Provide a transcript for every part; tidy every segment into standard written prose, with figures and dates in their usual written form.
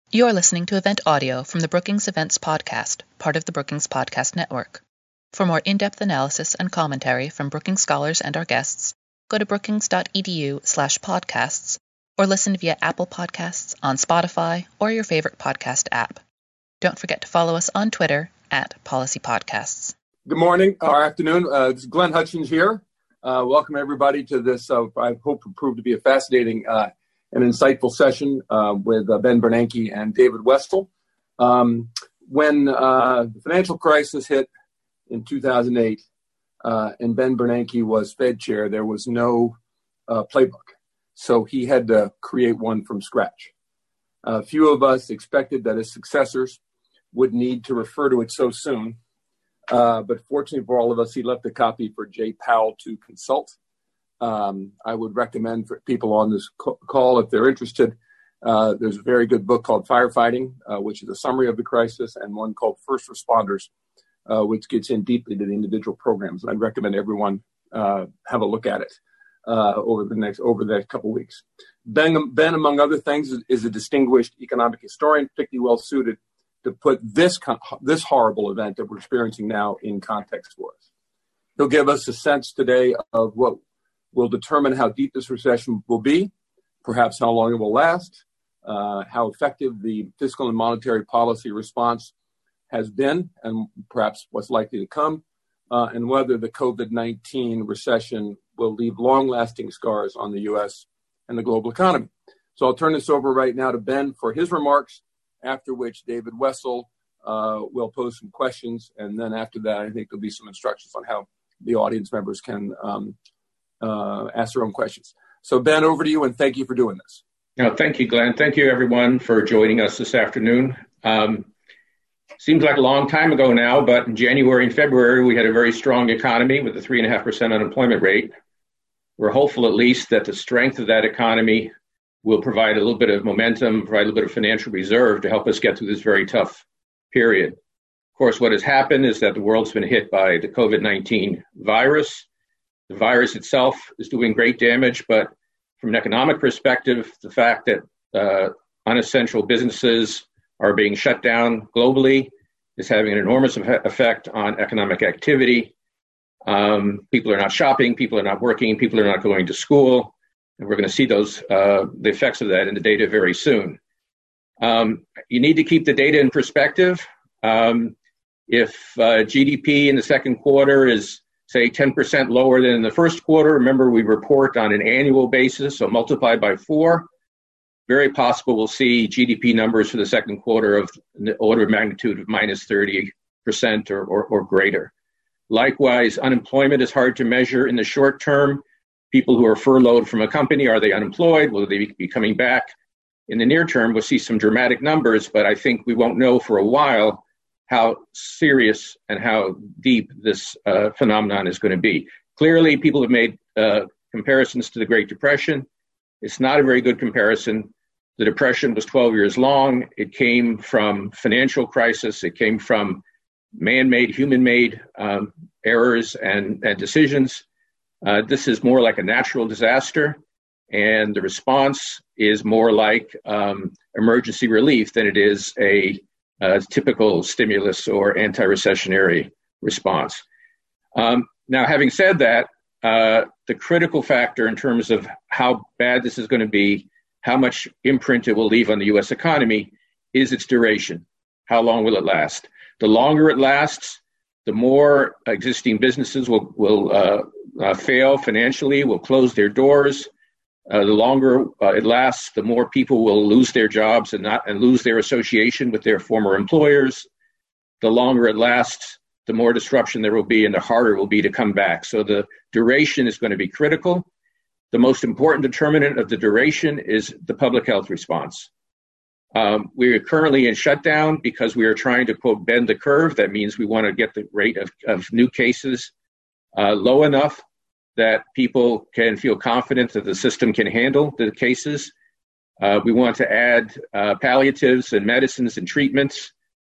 You're listening to event audio from the Brookings Events Podcast, part of the Brookings Podcast Network. For more in-depth analysis and commentary from Brookings scholars and our guests, go to brookings.edu/podcasts or listen via Apple Podcasts, on Spotify, or your favorite podcast app. Don't forget to follow us on Twitter @PolicyPodcasts. Good morning or afternoon. This is Glenn Hutchins here. Welcome everybody to this, I hope will prove to be a fascinating and insightful session with Ben Bernanke and David Wessel. When the financial crisis hit in 2008 and Ben Bernanke was Fed chair, there was no playbook. So he had to create one from scratch. Few of us expected that his successors would need to refer to it so soon. But fortunately for all of us, he left a copy for Jay Powell to consult. I would recommend for people on this call, if they're interested, there's a very good book called Firefighting, which is a summary of the crisis, and one called First Responders, which gets in deeply to the individual programs. And I'd recommend everyone have a look at it over the next couple of weeks. Ben, among other things, is a distinguished economic historian, particularly well suited to put this horrible event that we're experiencing now in context for us. He'll give us a sense today of what will determine how deep this recession will be, perhaps how long it will last, how effective the fiscal and monetary policy response has been, and perhaps what's likely to come, and whether the COVID-19 recession will leave long-lasting scars on the U.S. and the global economy. So I'll turn this over right now to Ben for his remarks, after which David Wessel will pose some questions, and then after that, I think there'll be some instructions on how the audience members can ask their own questions. So Ben, over to you, and thank you for doing this. Thank you, Glenn. Thank you, everyone, for joining us this afternoon. Seems like a long time ago now, but in January and February, we had a very strong economy with a 3.5% unemployment rate. We're hopeful, at least, that the strength of that economy will provide a little bit of momentum, provide a little bit of financial reserve to help us get through this very tough period. Of course, what has happened is that the world's been hit by the COVID-19 virus. The virus itself is doing great damage, but from an economic perspective, the fact that unessential businesses are being shut down globally is having an enormous effect on economic activity. People are not shopping, people are not working, people are not going to school, and we're going to see the effects of that in the data very soon. You need to keep the data in perspective. If GDP in the second quarter is, say, 10% lower than in the first quarter, remember we report on an annual basis, so multiply by 4. Very possible we'll see GDP numbers for the second quarter of the order of magnitude of minus 30% or greater. Likewise, unemployment is hard to measure in the short term. People who are furloughed from a company, are they unemployed? Will they be coming back? In the near term, we'll see some dramatic numbers, but I think we won't know for a while how serious and how deep this phenomenon is going to be. Clearly, people have made comparisons to the Great Depression. It's not a very good comparison. The Depression was 12 years long. It came from financial crisis. It came from man-made, human-made errors and decisions. This is more like a natural disaster, and the response is more like emergency relief than it is a typical stimulus or anti-recessionary response. Now, having said that, the critical factor in terms of how bad this is going to be, how much imprint it will leave on the U.S. economy, is its duration. How long will it last? The longer it lasts, the more existing businesses will fail financially, will close their doors. The longer it lasts, the more people will lose their jobs and lose their association with their former employers. The longer it lasts, the more disruption there will be and the harder it will be to come back. So the duration is going to be critical. The most important determinant of the duration is the public health response. We are currently in shutdown because we are trying to, quote, bend the curve. That means we want to get the rate of new cases low enough that people can feel confident that the system can handle the cases. We want to add palliatives and medicines and treatments.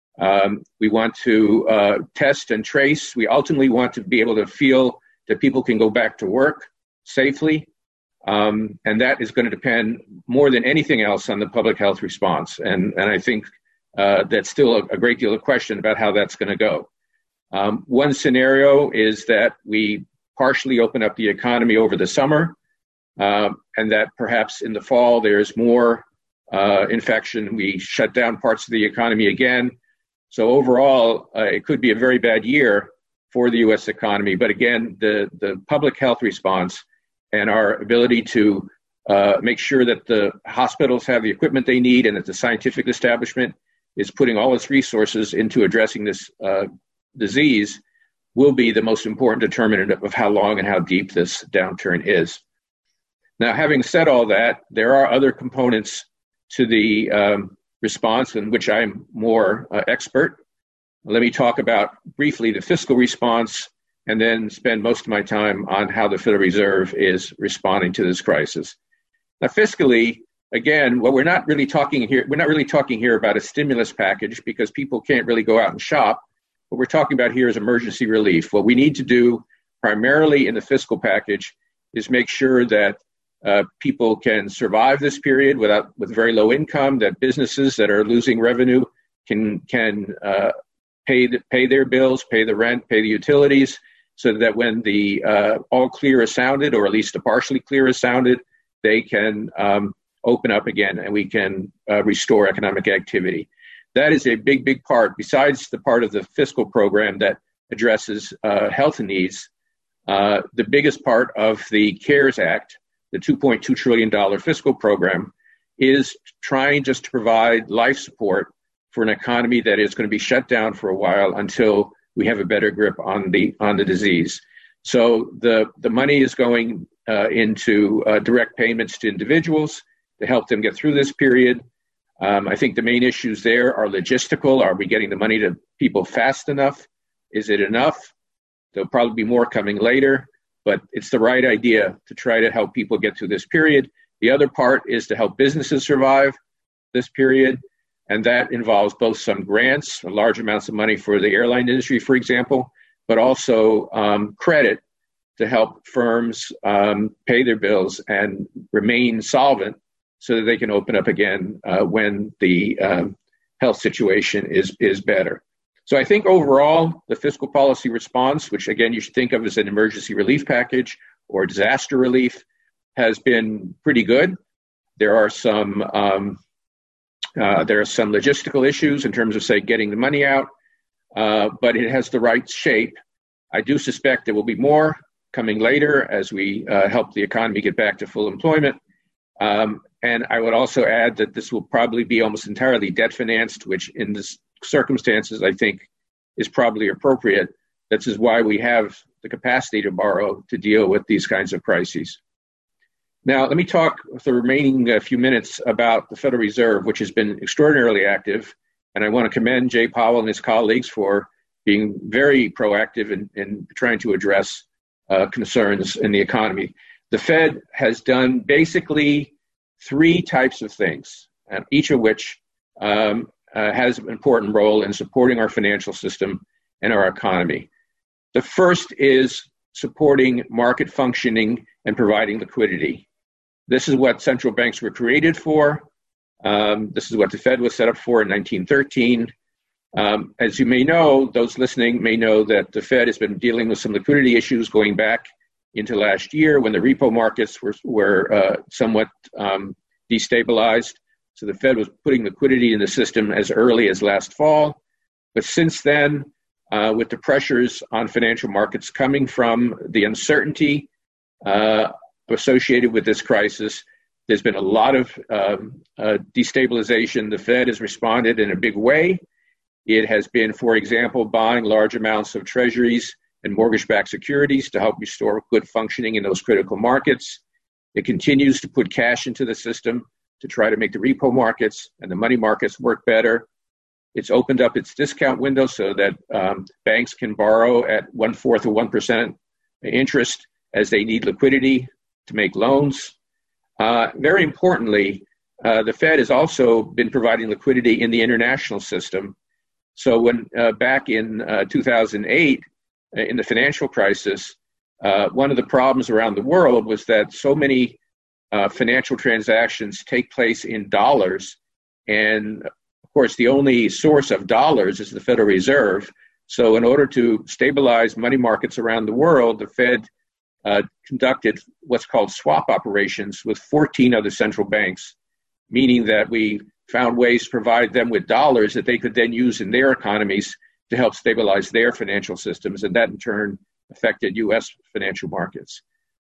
We want to test and trace. We ultimately want to be able to feel that people can go back to work safely. And that is going to depend more than anything else on the public health response. And I think that's still a great deal of question about how that's going to go. One scenario is that we partially open up the economy over the summer, and that perhaps in the fall there's more infection. We shut down parts of the economy again. So overall, it could be a very bad year for the U.S. economy. But again, the public health response and our ability to make sure that the hospitals have the equipment they need and that the scientific establishment is putting all its resources into addressing this disease will be the most important determinant of how long and how deep this downturn is. Now, having said all that, there are other components to the response in which I'm more expert. Let me talk about briefly the fiscal response and then spend most of my time on how the Federal Reserve is responding to this crisis. Now, fiscally, again, we're not really talking here about a stimulus package because people can't really go out and shop. What we're talking about here is emergency relief. What we need to do primarily in the fiscal package is make sure that people can survive this period with very low income, that businesses that are losing revenue can pay their bills, pay the rent, pay the utilities, so that when the all clear is sounded, or at least a partially clear is sounded, they can open up again and we can restore economic activity. That is a big, big part, besides the part of the fiscal program that addresses health needs. The biggest part of the CARES Act, the $2.2 trillion fiscal program, is trying just to provide life support for an economy that is going to be shut down for a while until we have a better grip on the disease. So the money is going into direct payments to individuals to help them get through this period. I think the main issues there are logistical. Are we getting the money to people fast enough? Is it enough? There'll probably be more coming later, but it's the right idea to try to help people get through this period. The other part is to help businesses survive this period, and that involves both some grants, large amounts of money for the airline industry, for example, but also credit to help firms pay their bills and remain solvent so that they can open up again when the health situation is better. So I think overall, the fiscal policy response, which again you should think of as an emergency relief package or disaster relief, has been pretty good. There are some logistical issues in terms of, say, getting the money out, but it has the right shape. I do suspect there will be more coming later as we help the economy get back to full employment. And I would also add that this will probably be almost entirely debt financed, which in this circumstances I think is probably appropriate. This is why we have the capacity to borrow to deal with these kinds of crises. Now, let me talk for the remaining few minutes about the Federal Reserve, which has been extraordinarily active. And I want to commend Jay Powell and his colleagues for being very proactive in trying to address concerns in the economy. The Fed has done basically three types of things, each of which has an important role in supporting our financial system and our economy. The first is supporting market functioning and providing liquidity. This is what central banks were created for. This is what the Fed was set up for in 1913. As you may know, those listening may know that the Fed has been dealing with some liquidity issues going back into last year when the repo markets were somewhat destabilized. So the Fed was putting liquidity in the system as early as last fall. But since then, with the pressures on financial markets coming from the uncertainty associated with this crisis, there's been a lot of destabilization. The Fed has responded in a big way. It has been, for example, buying large amounts of treasuries and mortgage-backed securities to help restore good functioning in those critical markets. It continues to put cash into the system to try to make the repo markets and the money markets work better. It's opened up its discount window so that banks can borrow at 1/4 of 1% interest as they need liquidity to make loans. Very importantly, the Fed has also been providing liquidity in the international system. So when back in 2008, in the financial crisis, one of the problems around the world was that so many financial transactions take place in dollars. And of course, the only source of dollars is the Federal Reserve. So in order to stabilize money markets around the world, the Fed conducted what's called swap operations with 14 other central banks, meaning that we found ways to provide them with dollars that they could then use in their economies to help stabilize their financial systems, and that in turn affected U.S. financial markets.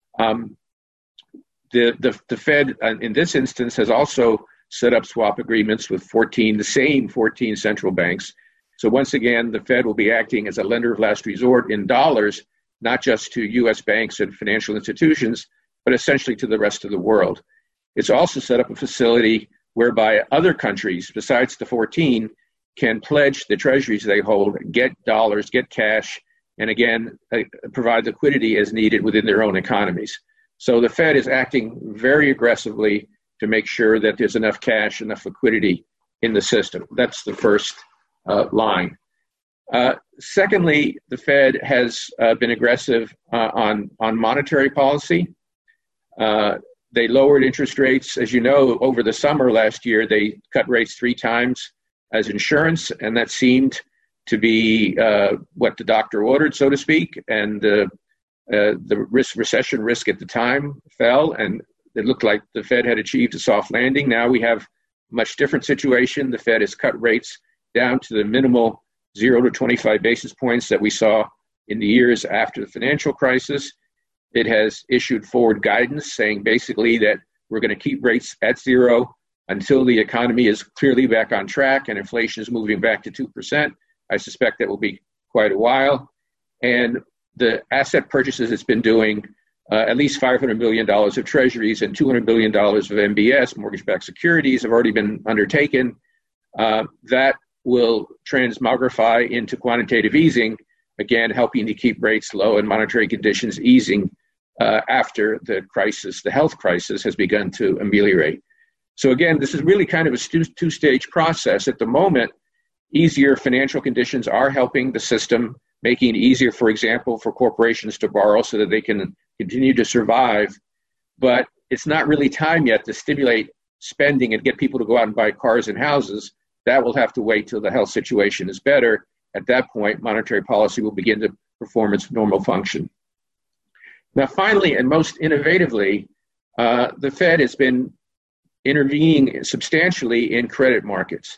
The Fed, in this instance, has also set up swap agreements with the same 14 central banks. So once again, the Fed will be acting as a lender of last resort in dollars, not just to U.S. banks and financial institutions, but essentially to the rest of the world. It's also set up a facility whereby other countries, besides the 14, can pledge the treasuries they hold, get dollars, get cash, and again, provide liquidity as needed within their own economies. So the Fed is acting very aggressively to make sure that there's enough cash, enough liquidity in the system. That's the first line. Secondly, the Fed has been aggressive on monetary policy. They lowered interest rates. As you know, over the summer last year, they cut rates 3 times as insurance, and that seemed to be what the doctor ordered, so to speak. And the recession risk at the time fell, and it looked like the Fed had achieved a soft landing. Now we have a much different situation. The Fed has cut rates down to the minimal 0 to 25 basis points that we saw in the years after the financial crisis. It has issued forward guidance saying basically that we're going to keep rates at 0 until the economy is clearly back on track and inflation is moving back to 2%. I suspect that will be quite a while. And the asset purchases it's been doing, at least $500 million of treasuries and $200 billion of MBS, mortgage-backed securities, have already been undertaken. That will transmogrify into quantitative easing, again, helping to keep rates low and monetary conditions easing after the crisis, the health crisis, has begun to ameliorate. So again, this is really kind of a two-stage process. At the moment, easier financial conditions are helping the system, making it easier, for example, for corporations to borrow so that they can continue to survive. But it's not really time yet to stimulate spending and get people to go out and buy cars and houses. That will have to wait till the health situation is better. At that point, monetary policy will begin to perform its normal function. Now, finally, and most innovatively, the Fed has been intervening substantially in credit markets.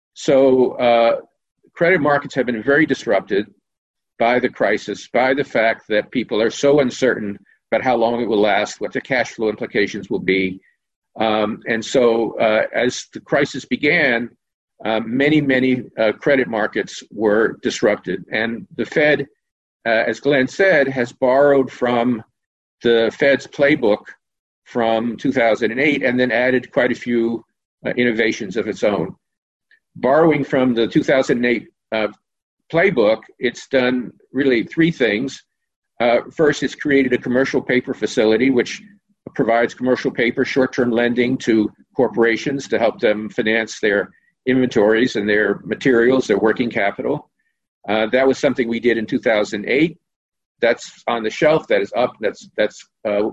So credit markets have been very disrupted by the crisis, by the fact that people are so uncertain about how long it will last, what the cash flow implications will be. And so as the crisis began, many credit markets were disrupted. And the Fed, as Glenn said, has borrowed from the Fed's playbook from 2008 and then added quite a few innovations of its own. Borrowing from the 2008 playbook, it's done really 3 things. First, it's created a commercial paper facility, which provides commercial paper short-term lending to corporations to help them finance their inventories and their materials, their working capital. That was something we did in 2008. That's on the shelf. That is up. That's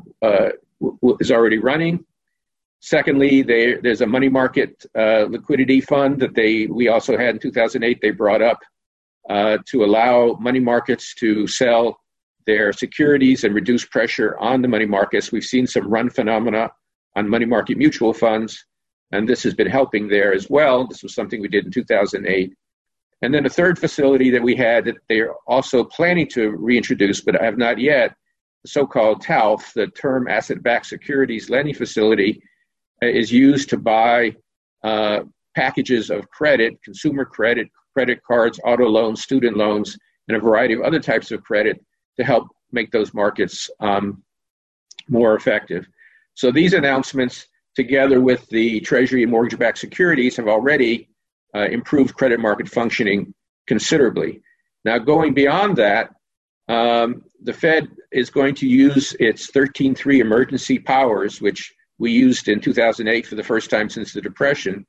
is already running. Secondly, there's a money market liquidity fund that we also had in 2008. They brought up to allow money markets to sell their securities and reduce pressure on the money markets. We've seen some run phenomena on money market mutual funds, and this has been helping there as well. This was something we did in 2008. And then a third facility that we had that they're also planning to reintroduce, but have not yet, the so-called TALF, the Term Asset-Backed Securities Lending Facility, is used to buy packages of credit, consumer credit, credit cards, auto loans, student loans, and a variety of other types of credit to help make those markets more effective. So these announcements, together with the Treasury and mortgage-backed securities, have already improved credit market functioning considerably. Now, going beyond that, the Fed is going to use its 13.3 emergency powers, which we used in 2008 for the first time since the Depression.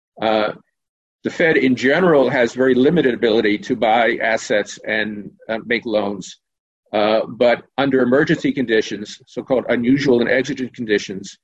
The Fed in general has very limited ability to buy assets and make loans. But under emergency conditions, so-called unusual and exigent conditions,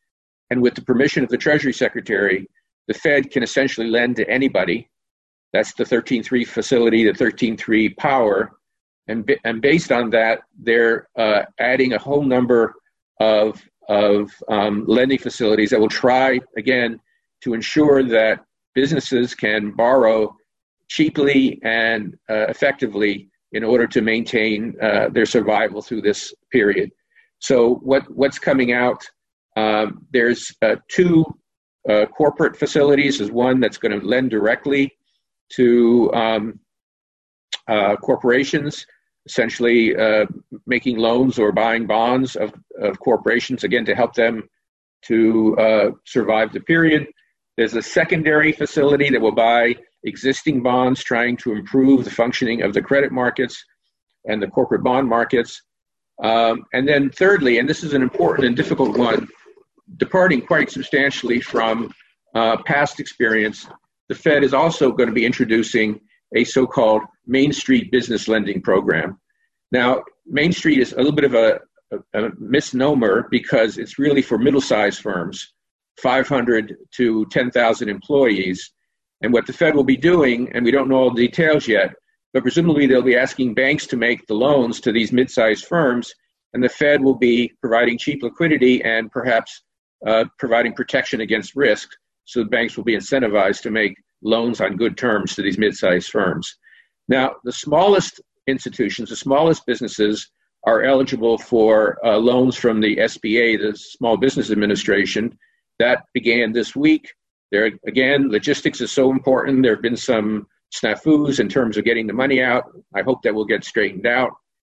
And with the permission of the Treasury Secretary, the Fed can essentially lend to anybody. That's the 13.3 facility, the 13.3 power. And based on that, they're adding a whole number of lending facilities that will try, again, to ensure that businesses can borrow cheaply and effectively in order to maintain their survival through this period. So what's coming out, there's two corporate facilities. There's one that's going to lend directly to corporations, essentially making loans or buying bonds of corporations, again, to help them to survive the period. There's a secondary facility that will buy existing bonds, trying to improve the functioning of the credit markets and the corporate bond markets. And then thirdly, and this is an important and difficult one, departing quite substantially from past experience, the Fed is also going to be introducing a so-called Main Street business lending program. Now, Main Street is a little bit of a misnomer because it's really for middle-sized firms, 500 to 10,000 employees. And what the Fed will be doing, and we don't know all the details yet, but presumably they'll be asking banks to make the loans to these mid-sized firms, and the Fed will be providing cheap liquidity and perhaps providing protection against risk, so the banks will be incentivized to make loans on good terms to these mid-sized firms. Now, the smallest institutions, the smallest businesses are eligible for loans from the SBA, the Small Business Administration. That began this week. There, again, logistics is so important. There have been some snafus in terms of getting the money out. I hope that will get straightened out.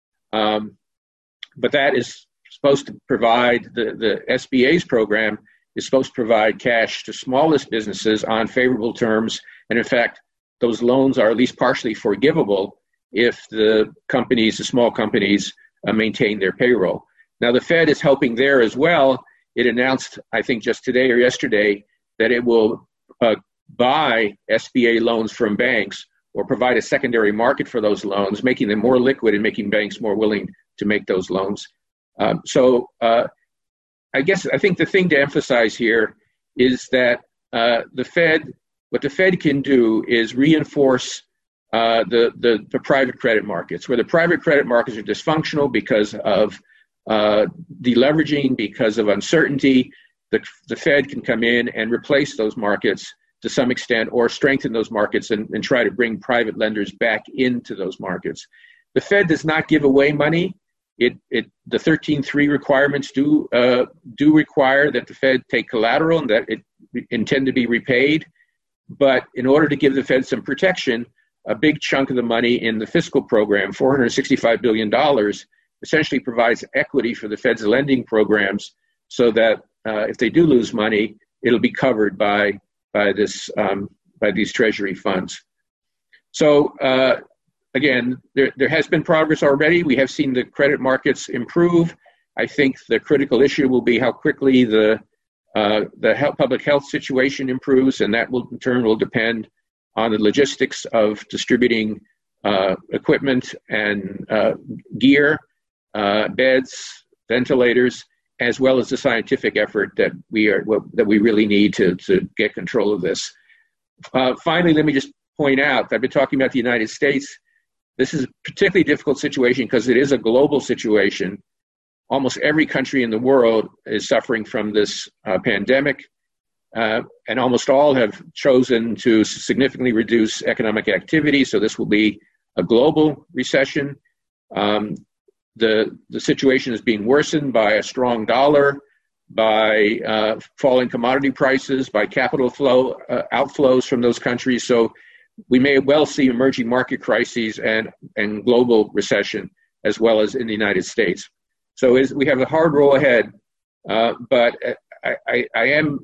But that is supposed to provide, the SBA's program is supposed to provide cash to smallest businesses on favorable terms. And in fact, those loans are at least partially forgivable if the companies, the small companies, maintain their payroll. Now, the Fed is helping there as well. It announced, I think just today or yesterday, that it will buy SBA loans from banks or provide a secondary market for those loans, making them more liquid and making banks more willing to make those loans. I think the thing to emphasize here is that what the Fed can do is reinforce the private credit markets, where the private credit markets are dysfunctional because of deleveraging, because of uncertainty. The Fed can come in and replace those markets to some extent, or strengthen those markets and try to bring private lenders back into those markets. The Fed does not give away money. The 13.3 requirements do require that the Fed take collateral and that it intend to be repaid. But in order to give the Fed some protection, a big chunk of the money in the fiscal program, $465 billion, essentially provides equity for the Fed's lending programs, so that if they do lose money, it'll be covered by these Treasury funds. So again, there has been progress already. We have seen the credit markets improve. I think the critical issue will be how quickly the public health situation improves, and that will in turn will depend on the logistics of distributing equipment and gear, beds, ventilators, as well as the scientific effort that we really need to get control of this. Finally, let me just point out that I've been talking about the United States. This is a particularly difficult situation because it is a global situation. Almost every country in the world is suffering from this pandemic, and almost all have chosen to significantly reduce economic activity. So this will be a global recession. The situation is being worsened by a strong dollar, by falling commodity prices, by capital flow outflows from those countries. So we may well see emerging market crises and global recession, as well as in the United States. So we have a hard road ahead, but I am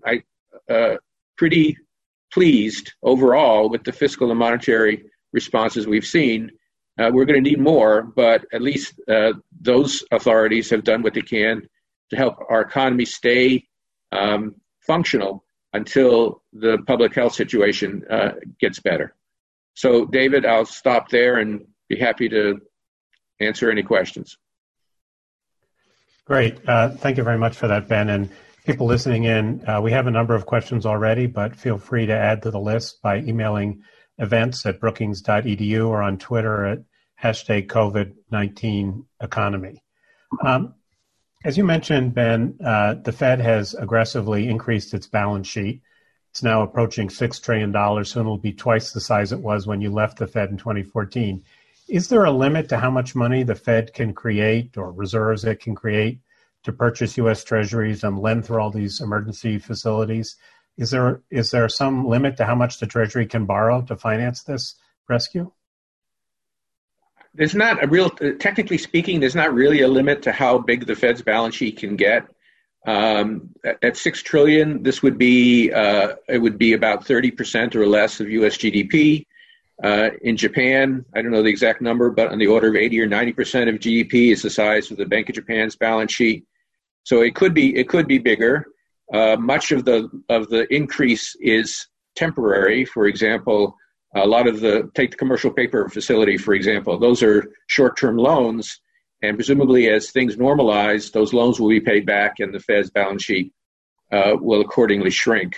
pretty pleased overall with the fiscal and monetary responses we've seen. We're going to need more, but at least those authorities have done what they can to help our economy stay functional until the public health situation gets better. So, David, I'll stop there and be happy to answer any questions. Great. Thank you very much for that, Ben. And people listening in, we have a number of questions already, but feel free to add to the list by emailing events@brookings.edu or on Twitter at #COVID-19 economy. As you mentioned, Ben, the Fed has aggressively increased its balance sheet. It's now approaching $6 trillion, soon it'll be twice the size it was when you left the Fed in 2014. Is there a limit to how much money the Fed can create or reserves it can create to purchase U.S. Treasuries and lend through all these emergency facilities? Is there some limit to how much the Treasury can borrow to finance this rescue? There's not technically speaking, there's not really a limit to how big the Fed's balance sheet can get. At $6 trillion, this would be, it would be about 30% or less of U.S. GDP. In Japan, I don't know the exact number, but on the order of 80 or 90% of GDP is the size of the Bank of Japan's balance sheet. So it could be bigger. Much of the increase is temporary. For example, a lot of take the commercial paper facility, for example. Those are short-term loans, and presumably as things normalize, those loans will be paid back and the Fed's balance sheet will accordingly shrink.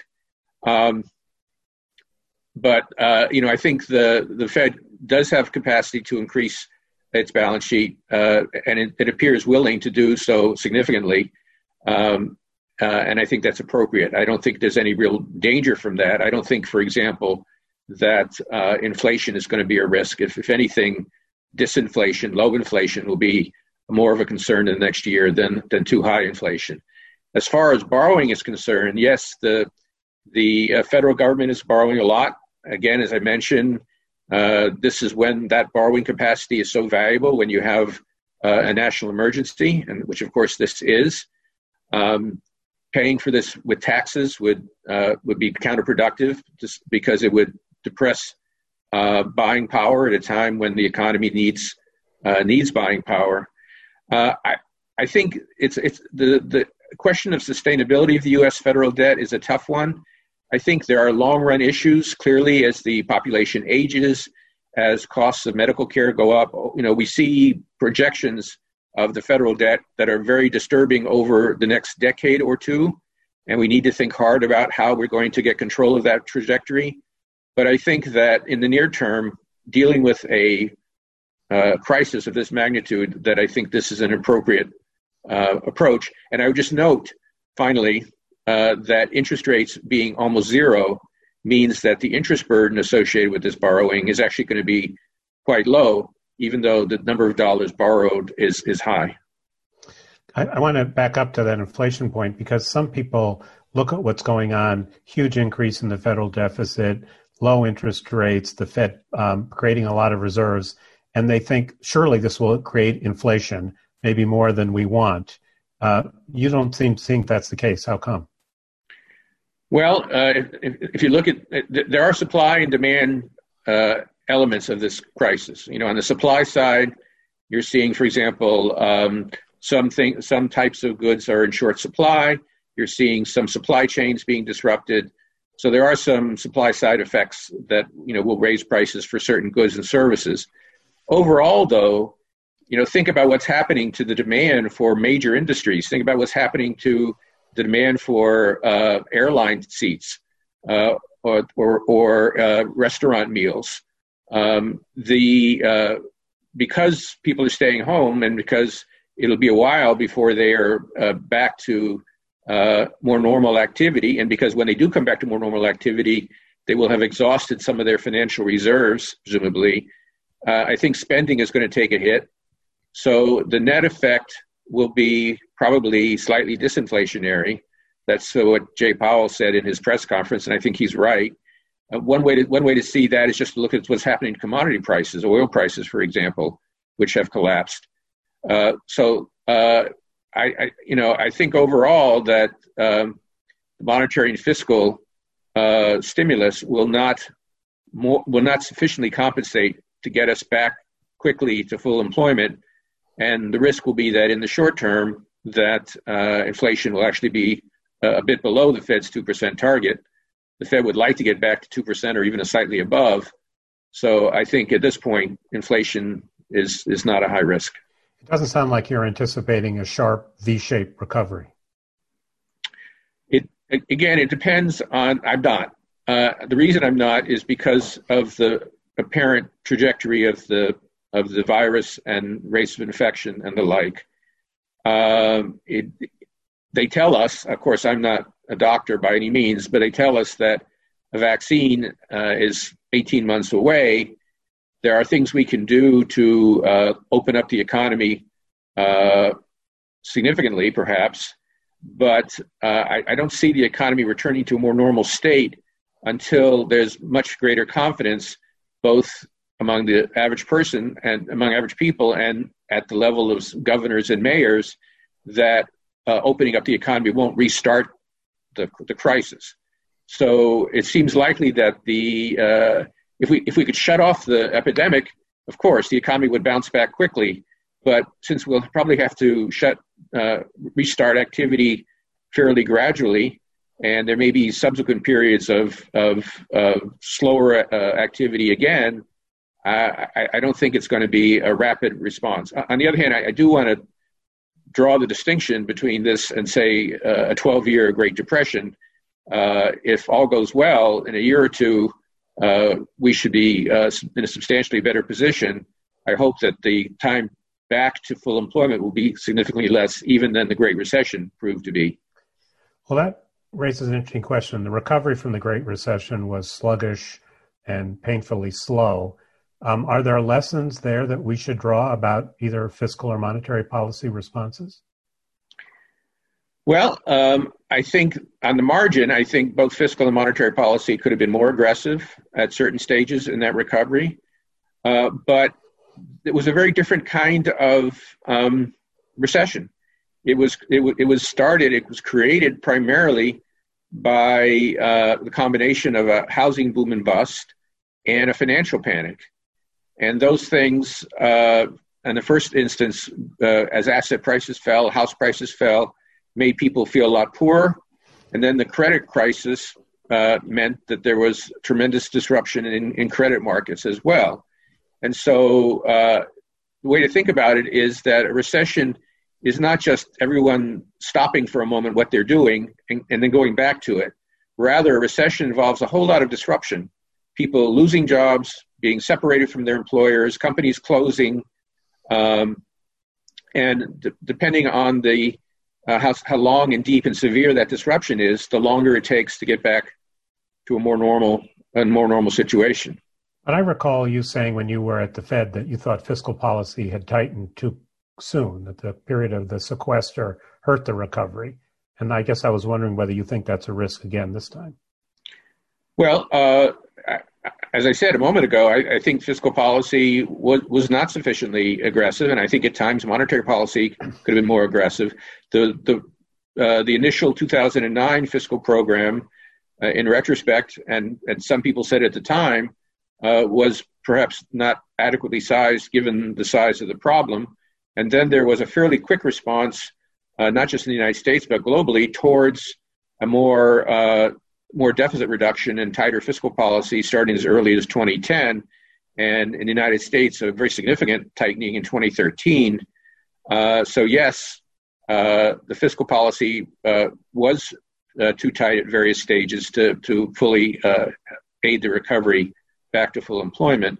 But I think the Fed does have capacity to increase its balance sheet, and it appears willing to do so significantly. And I think that's appropriate. I don't think there's any real danger from that. I don't think, for example, that inflation is going to be a risk. If anything, disinflation, low inflation will be more of a concern in the next year than too high inflation. As far as borrowing is concerned, yes, the federal government is borrowing a lot. Again, as I mentioned, this is when that borrowing capacity is so valuable, when you have a national emergency, and which of course this is. Paying for this with taxes would be counterproductive, just because it would depress buying power at a time when the economy needs buying power. I think it's the question of sustainability of the U.S. federal debt is a tough one. I think there are long-run issues, clearly, as the population ages, as costs of medical care go up. We see projections of the federal debt that are very disturbing over the next decade or two, and we need to think hard about how we're going to get control of that trajectory. But I think that in the near term, dealing with a crisis of this magnitude, that I think this is an appropriate approach. And I would just note, finally, that interest rates being almost zero means that the interest burden associated with this borrowing is actually going to be quite low, even though the number of dollars borrowed is high. I want to back up to that inflation point, because some people look at what's going on, huge increase in the federal deficit, low interest rates, the Fed creating a lot of reserves, and they think surely this will create inflation, maybe more than we want. You don't seem to think that's the case. How come? Well, if you look at, there are supply and demand elements of this crisis. On the supply side, you're seeing, for example, some types of goods are in short supply. You're seeing some supply chains being disrupted. So there are some supply side effects that, will raise prices for certain goods and services. Overall, though, think about what's happening to the demand for major industries. Think about what's happening to the demand for airline seats or restaurant meals. Because people are staying home, and because it'll be a while before they are back to more normal activity, and because when they do come back to more normal activity, they will have exhausted some of their financial reserves, presumably. I think spending is going to take a hit. So the net effect will be probably slightly disinflationary. That's what Jay Powell said in his press conference, and I think he's right. One way to see that is just to look at what's happening to commodity prices, oil prices, for example, which have collapsed. So I think overall that monetary and fiscal stimulus will not sufficiently compensate to get us back quickly to full employment. And the risk will be that in the short term, that inflation will actually be a bit below the Fed's 2% target. The Fed would like to get back to 2% or even a slightly above. So I think at this point, inflation is not a high risk. It doesn't sound like you're anticipating a sharp V-shaped recovery. Again, it depends on. I'm not. The reason I'm not is because of the apparent trajectory of the virus and rates of infection and the like. They tell us, of course, I'm not a doctor by any means, but they tell us that a vaccine is 18 months away. There are things we can do to open up the economy significantly, perhaps, but I don't see the economy returning to a more normal state until there's much greater confidence, both among the average person and among average people and at the level of governors and mayors, that opening up the economy won't restart the crisis. So it seems likely that if we could shut off the epidemic, of course, the economy would bounce back quickly. But since we'll probably have to restart activity fairly gradually, and there may be subsequent periods of slower activity again, I don't think it's going to be a rapid response. On the other hand, I do want to draw the distinction between this and, say, a 12-year Great Depression. If all goes well, in a year or two, we should be in a substantially better position. I hope that the time back to full employment will be significantly less even than the Great Recession proved to be. Well, that raises an interesting question. The recovery from the Great Recession was sluggish and painfully slow. Are there lessons there that we should draw about either fiscal or monetary policy responses? Well, I think on the margin, I think both fiscal and monetary policy could have been more aggressive at certain stages in that recovery. But it was a very different kind of recession. It was created primarily by the combination of a housing boom and bust and a financial panic. And those things, in the first instance, as asset prices fell, house prices fell, made people feel a lot poorer. And then the credit crisis meant that there was tremendous disruption in credit markets as well. And so the way to think about it is that a recession is not just everyone stopping for a moment what they're doing and then going back to it. Rather, a recession involves a whole lot of disruption. People losing jobs, being separated from their employers, companies closing, and depending on the how long and deep and severe that disruption is, the longer it takes to get back to a more normal situation. But I recall you saying when you were at the Fed that you thought fiscal policy had tightened too soon, that the period of the sequester hurt the recovery. And I guess I was wondering whether you think that's a risk again this time. Well, as I said a moment ago, I think fiscal policy was not sufficiently aggressive, and I think at times monetary policy could have been more aggressive. The initial 2009 fiscal program, in retrospect, and some people said at the time, was perhaps not adequately sized given the size of the problem. And then there was a fairly quick response, not just in the United States, but globally, towards a more deficit reduction and tighter fiscal policy starting as early as 2010. And in the United States, a very significant tightening in 2013. So yes, the fiscal policy was too tight at various stages to fully aid the recovery back to full employment.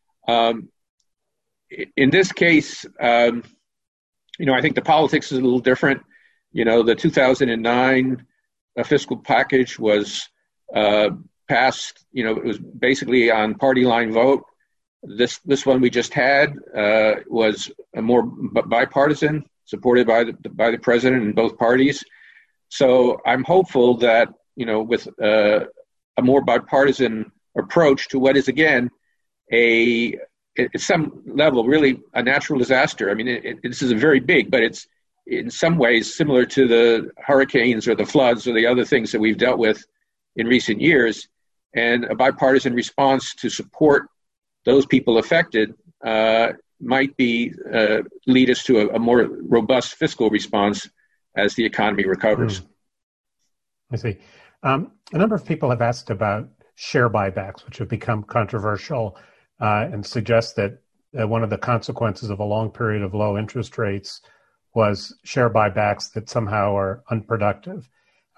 In this case, I think the politics is a little different. The 2009 fiscal package was passed. It was basically on party line vote. This one we just had was a more bipartisan, supported by the president and both parties. So I'm hopeful that with a more bipartisan approach to what is again at some level really a natural disaster. I mean, this is a very big, but it's in some ways similar to the hurricanes or the floods or the other things that we've dealt with in recent years. And a bipartisan response to support those people affected might be lead us to a more robust fiscal response as the economy recovers. I see. A number of people have asked about share buybacks, which have become controversial and suggest that one of the consequences of a long period of low interest rates was share buybacks that somehow are unproductive.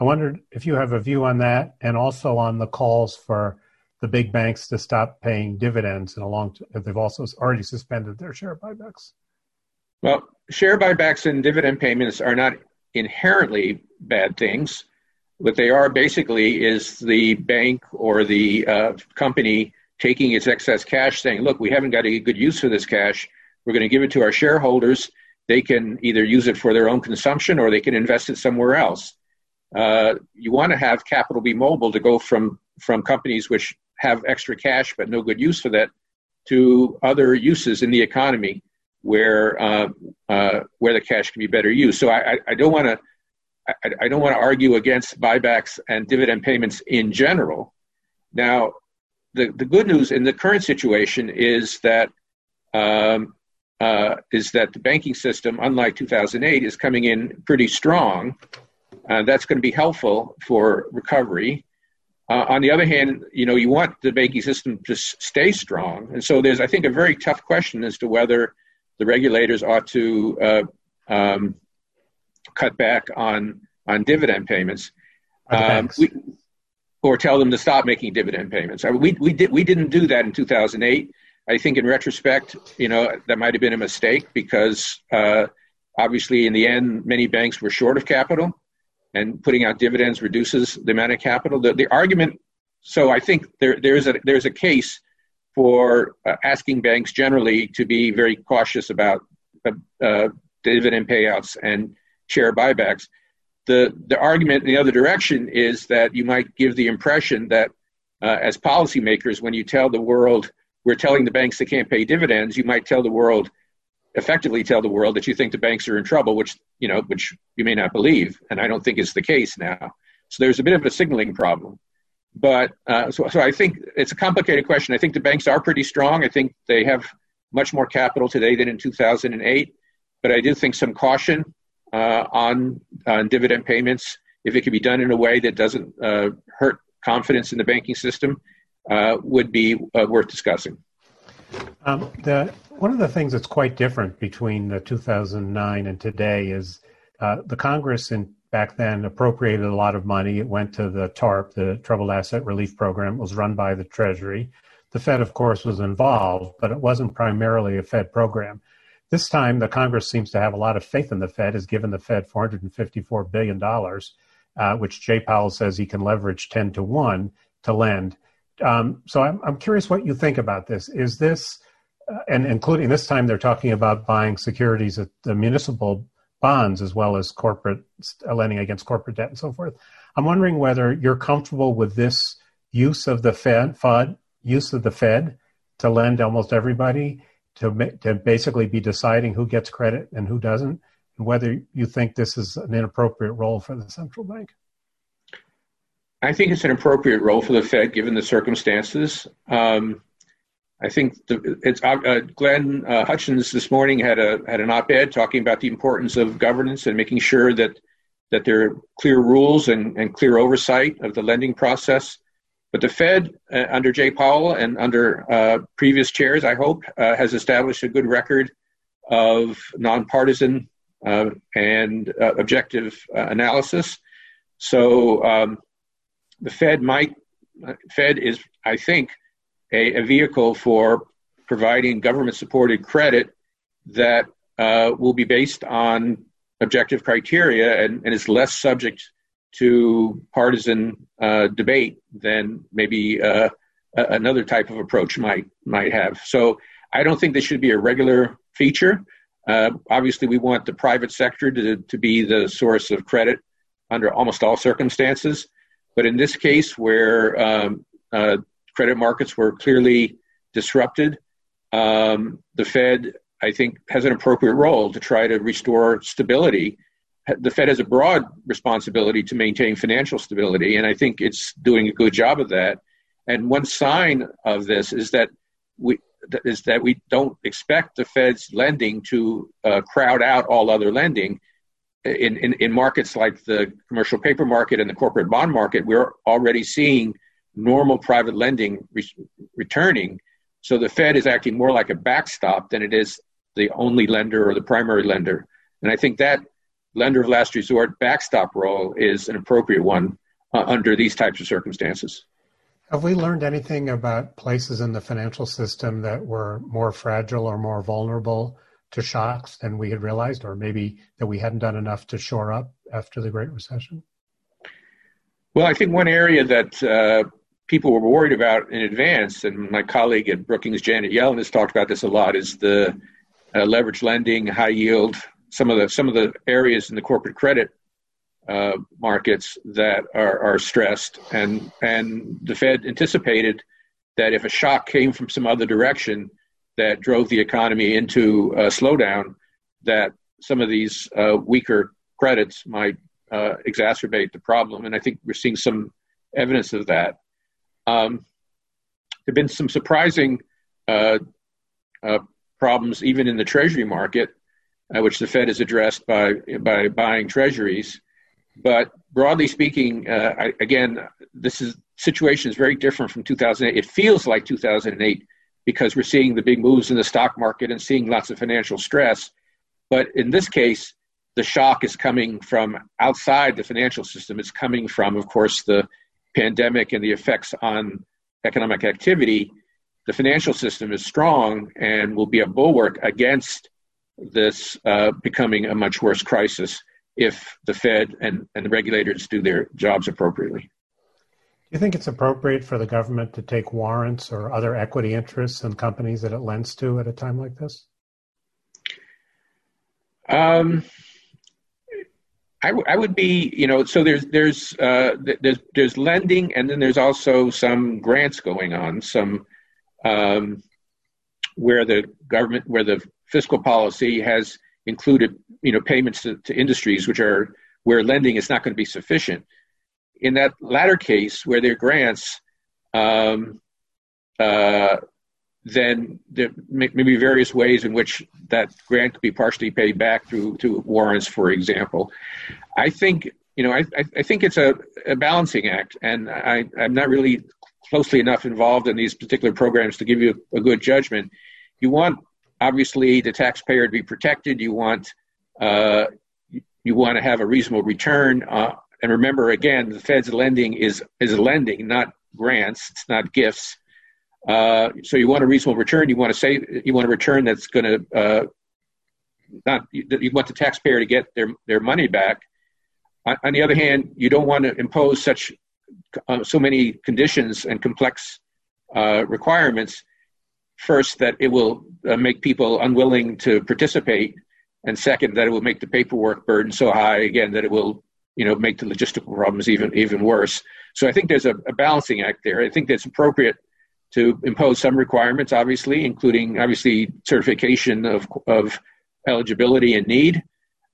I wondered if you have a view on that, and also on the calls for the big banks to stop paying dividends, and they've also already suspended their share buybacks. Well, share buybacks and dividend payments are not inherently bad things. What they are basically is the bank or the company taking its excess cash, saying, look, we haven't got a good use for this cash. We're going to give it to our shareholders. They can either use it for their own consumption or they can invest it somewhere else. You want to have capital be mobile to go from companies which have extra cash but no good use for that to other uses in the economy where the cash can be better used. So I don't want to argue against buybacks and dividend payments in general. Now, the good news in the current situation is that the banking system, unlike 2008, is coming in pretty strong. That's going to be helpful for recovery. On the other hand, you want the banking system to stay strong. And so there's, I think, a very tough question as to whether the regulators ought to cut back on dividend payments, or tell them to stop making dividend payments. We didn't do that in 2008. I think in retrospect, that might have been a mistake because obviously in the end, many banks were short of capital, and putting out dividends reduces the amount of capital. The argument, so I think there's a case for asking banks generally to be very cautious about dividend payouts and share buybacks. The argument in the other direction is that you might give the impression that as policymakers, when you tell the world, we're telling the banks they can't pay dividends, you might effectively tell the world that you think the banks are in trouble, which you may not believe, and I don't think is the case now. So there's a bit of a signaling problem. But so I think it's a complicated question. I think the banks are pretty strong. I think they have much more capital today than in 2008. But I do think some caution on dividend payments, if it can be done in a way that doesn't hurt confidence in the banking system, would be worth discussing. One of the things that's quite different between 2009 and today is the Congress back then appropriated a lot of money. It went to the TARP, the Troubled Asset Relief Program. It was run by the Treasury. The Fed, of course, was involved, but it wasn't primarily a Fed program. This time, the Congress seems to have a lot of faith in the Fed, has given the Fed $454 billion, which Jay Powell says he can leverage 10 to 1 to lend. So I'm curious what you think about this. Is this, and including this time, they're talking about buying securities at the municipal bonds as well as corporate lending against corporate debt and so forth. I'm wondering whether you're comfortable with this use of the Fed to lend to almost everybody, to basically be deciding who gets credit and who doesn't, and whether you think this is an inappropriate role for the central bank. I think it's an appropriate role for the Fed given the circumstances. I think Glenn Hutchins this morning had an op-ed talking about the importance of governance and making sure that there are clear rules and clear oversight of the lending process. But the Fed, under Jay Powell and under previous chairs, I hope, has established a good record of nonpartisan and objective analysis. So the Fed is, I think, a vehicle for providing government-supported credit that will be based on objective criteria and is less subject to partisan debate than maybe another type of approach might have. So I don't think this should be a regular feature. Obviously, we want the private sector to be the source of credit under almost all circumstances. But in this case, where credit markets were clearly disrupted, the Fed, I think, has an appropriate role to try to restore stability. The Fed has a broad responsibility to maintain financial stability, and I think it's doing a good job of that. And one sign of this is that we don't expect the Fed's lending to crowd out all other lending. In markets like the commercial paper market and the corporate bond market, we're already seeing normal private lending returning. So the Fed is acting more like a backstop than it is the only lender or the primary lender. And I think that lender of last resort backstop role is an appropriate one under these types of circumstances. Have we learned anything about places in the financial system that were more fragile or more vulnerable to shocks than we had realized, or maybe that we hadn't done enough to shore up after the Great Recession? Well, I think one area that people were worried about in advance, and my colleague at Brookings, Janet Yellen, has talked about this a lot, is the leverage lending, high yield, some of the areas in the corporate credit markets that are stressed, and the Fed anticipated that if a shock came from some other direction that drove the economy into a slowdown, that some of these weaker credits might exacerbate the problem. And I think we're seeing some evidence of that. There have been some surprising problems even in the Treasury market, which the Fed has addressed by buying Treasuries. But broadly speaking, again, situation is very different from 2008. It feels like 2008 because we're seeing the big moves in the stock market and seeing lots of financial stress. But in this case, the shock is coming from outside the financial system. It's coming from, of course, the pandemic and the effects on economic activity. The financial system is strong and will be a bulwark against this becoming a much worse crisis if the Fed and the regulators do their jobs appropriately. Do you think it's appropriate for the government to take warrants or other equity interests in companies that it lends to at a time like this? I would be, so there's lending, and then there's also some grants going on, some where the fiscal policy has included, payments to industries where lending is not going to be sufficient. In that latter case, where there are grants, then there may be various ways in which that grant could be partially paid back through warrants, for example. I think, I think it's a balancing act, and I'm not really closely enough involved in these particular programs to give you a good judgment. You want, obviously, the taxpayer to be protected. You want to have a reasonable return. And remember, again, the Fed's lending is lending, not grants. It's not gifts. So you want a reasonable return. You want a return that's going to you want the taxpayer to get their money back. On the other hand, you don't want to impose so many conditions and complex requirements. First, that it will make people unwilling to participate, and second, that it will make the paperwork burden so high again that it will, make the logistical problems even worse. So I think there's a balancing act there. I think that's appropriate to impose some requirements, including certification of eligibility and need.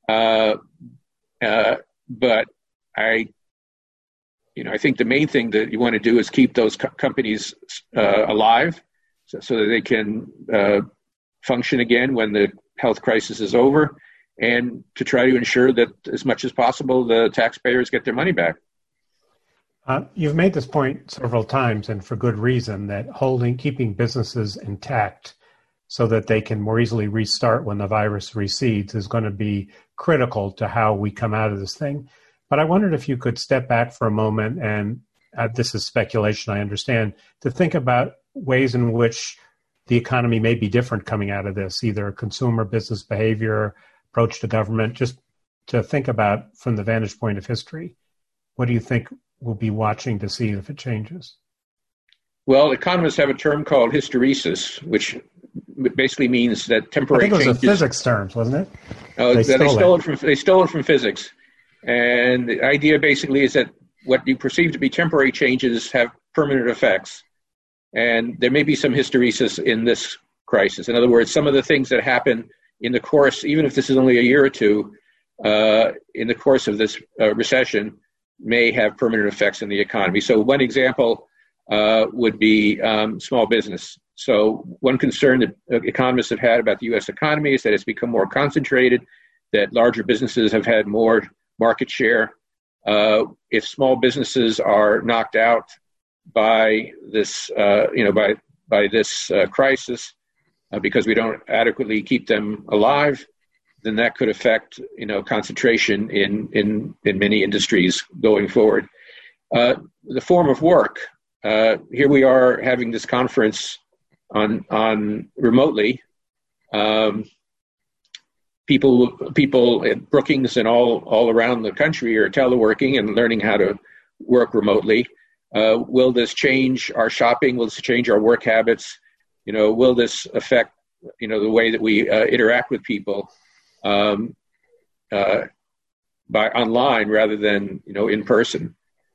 But I think the main thing that you want to do is keep those companies alive so that they can function again when the health crisis is over, and to try to ensure that as much as possible the taxpayers get their money back. You've made this point several times, and for good reason, that keeping businesses intact so that they can more easily restart when the virus recedes is going to be critical to how we come out of this thing. But I wondered if you could step back for a moment, and this is speculation, I understand, to think about ways in which the economy may be different coming out of this, either consumer business behavior, approach to government, just to think about from the vantage point of history. What do you think we'll be watching to see if it changes? Well, economists have a term called hysteresis, which basically means that temporary changes. I think it was a physics term, wasn't it? They stole it from physics. And the idea basically is that what you perceive to be temporary changes have permanent effects. And there may be some hysteresis in this crisis. In other words, some of the things that happen in the course, even if this is only a year or two, in the course of this recession, may have permanent effects in the economy. So one example would be small business. So one concern that economists have had about the U.S. economy is that it's become more concentrated, that larger businesses have had more market share. If small businesses are knocked out by this, by this crisis, because we don't adequately keep them alive, then that could affect, concentration in many industries going forward. The form of work. Here we are having this conference on remotely. People at Brookings and all around the country are teleworking and learning how to work remotely. Will this change our shopping? Will this change our work habits? Will this affect the way that we interact with people by online rather than in person?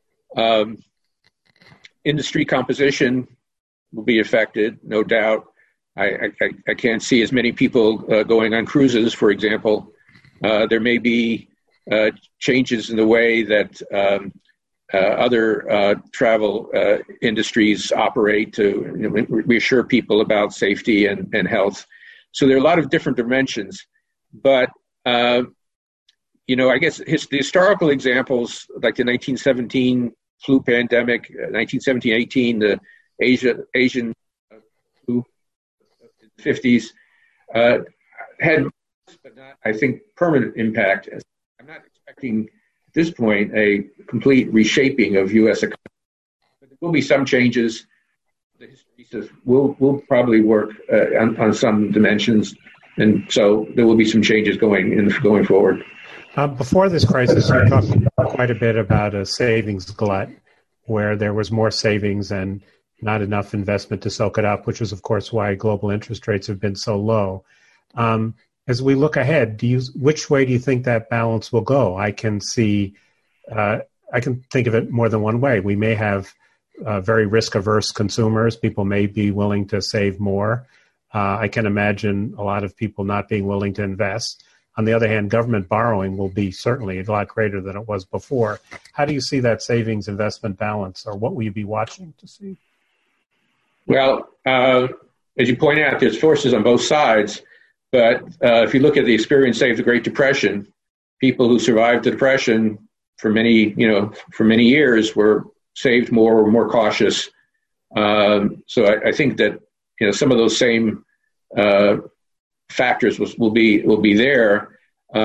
Industry composition will be affected, no doubt. I can't see as many people going on cruises, for example. There may be changes in the way that other travel industries operate to reassure people about safety and health. So there are a lot of different dimensions. But, I guess the historical examples, like the 1917 flu pandemic, 1917-18, the Asian flu, 50s, had, but not, I think, permanent impact. I'm not expecting at this point a complete reshaping of U.S. economy, but there will be some changes. The history says we'll probably work on some dimensions, and so there will be some changes going forward. Before this crisis, you talked quite a bit about a savings glut, where there was more savings and not enough investment to soak it up, which is, of course, why global interest rates have been so low. As we look ahead, which way do you think that balance will go? I can think of it more than one way. We may have very risk-averse consumers. People may be willing to save more. I can imagine a lot of people not being willing to invest. On the other hand, government borrowing will be certainly a lot greater than it was before. How do you see that savings investment balance, or what will you be watching to see? Well, as you point out, there's forces on both sides. But if you look at the experience, say, of the Great Depression, people who survived the Depression for many years were saved more, were more cautious. So I think that some of those same factors will be there.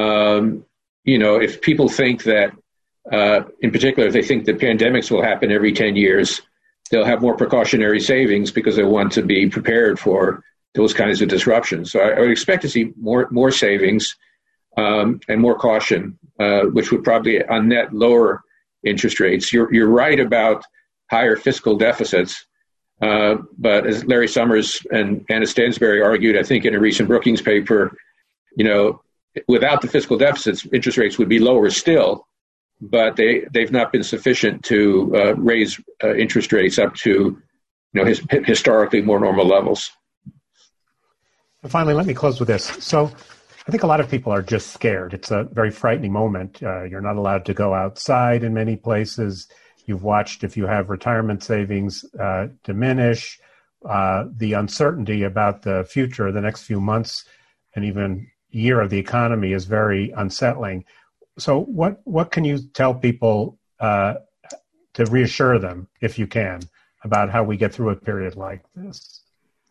If people think that, in particular, if they think that pandemics will happen every 10 years, they'll have more precautionary savings because they want to be prepared for those kinds of disruptions. So I would expect to see more savings and more caution, which would probably on net lower interest rates. You're right about higher fiscal deficits, but as Larry Summers and Anna Stansberry argued, I think in a recent Brookings paper, without the fiscal deficits, interest rates would be lower still, but they've not been sufficient to raise interest rates up to historically more normal levels. And finally, let me close with this. So I think a lot of people are just scared. It's a very frightening moment. You're not allowed to go outside in many places. You've watched, if you have retirement savings, diminish. The uncertainty about the future, the next few months, and even year of the economy is very unsettling. So what can you tell people to reassure them, if you can, about how we get through a period like this?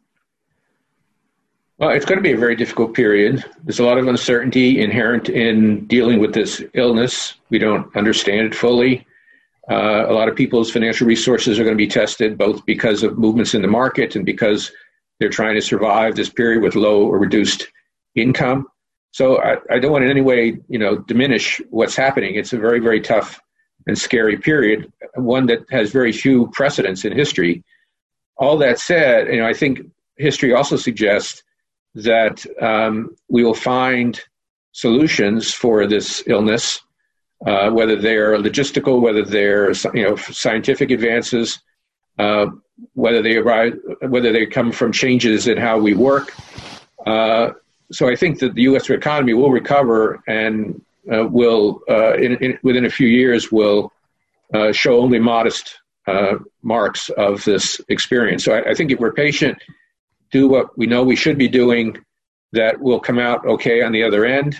Well, it's going to be a very difficult period. There's a lot of uncertainty inherent in dealing with this illness. We don't understand it fully. A lot of people's financial resources are going to be tested, both because of movements in the market and because they're trying to survive this period with low or reduced income. So I don't want in any way, diminish what's happening. It's a very, very tough and scary period, one that has very few precedents in history. All that said, I think history also suggests that we will find solutions for this illness, whether they're logistical, whether they're scientific advances, whether they come from changes in how we work. So I think that the U.S. economy will recover and will, within a few years, will show only modest marks of this experience. So I think if we're patient, do what we know we should be doing, that will come out okay on the other end.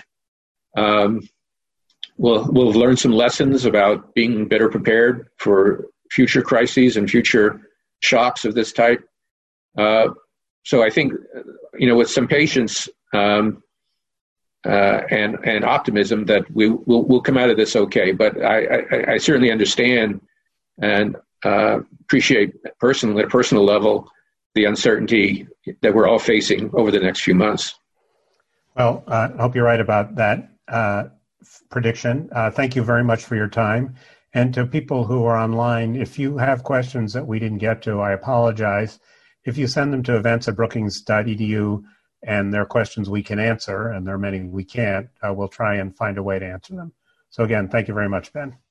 We'll learn some lessons about being better prepared for future crises and future shocks of this type. So I think, with some patience, and optimism that we'll come out of this okay. But I certainly understand and appreciate personally, at a personal level, the uncertainty that we're all facing over the next few months. Well, I hope you're right about that prediction. Thank you very much for your time. And to people who are online, if you have questions that we didn't get to, I apologize. If you send them to events@brookings.edu and there are questions we can answer, and there are many we can't, we'll try and find a way to answer them. So again, thank you very much, Ben.